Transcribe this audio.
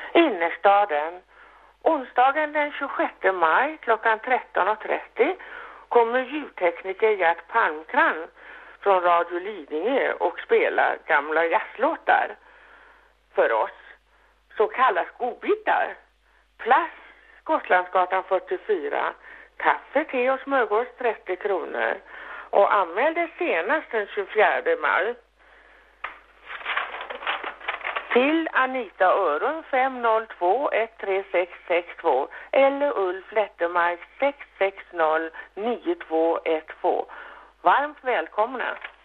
Innerstaden. Onsdagen den 26 maj klockan 13.30 kommer ljudtekniker Gert Palmkran från Radio Lidingö och spelar gamla jazzlåtar för oss. Så kallas godbitar. Plats Gotlandsgatan 44. Kaffe, te och smörgås 30 kronor. Och anmälde senast den 24 maj. Till Anita Öron 502-13662 eller Ulf Lettermark 660-9212. Varmt välkomna!